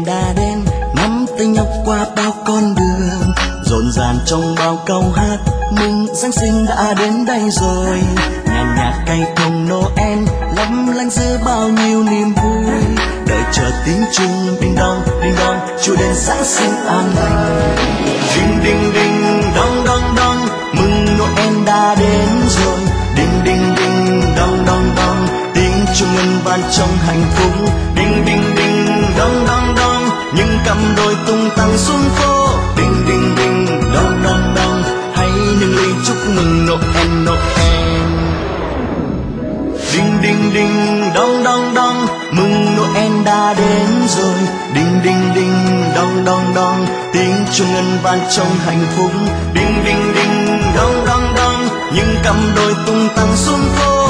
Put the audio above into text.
đã đến, nắm tay nhau qua bao con đường, rộn ràng trong bao câu hát mừng Giáng sinh đã đến đây rồi. Nhàn nhạt cây thông Noel lấp lánh giữa bao nhiêu niềm vui, đợi chờ tiếng chuông đinh đong Chúa đến Giáng sinh an lành. Đinh đinh đinh đong đong đong, mừng Noel đã đến rồi. Đinh đinh đinh đong đong đong, tiếng chuông ngân vang trong hạnh phúc. Đinh đinh đinh đong đong đong, những cặp đôi tung tăng xuống phố. Đinh đinh đinh đong đong đong, hãy nâng ly chúc mừng Noel Noel. Đinh đinh đinh đong đong đong, mừng Noel đã đến rồi. Đinh đinh đinh đong đong đong, tiếng chuông ngân vang trong hạnh phúc. Đinh đinh đinh đong đong đong, những cặp đôi tung tăng xuống phố.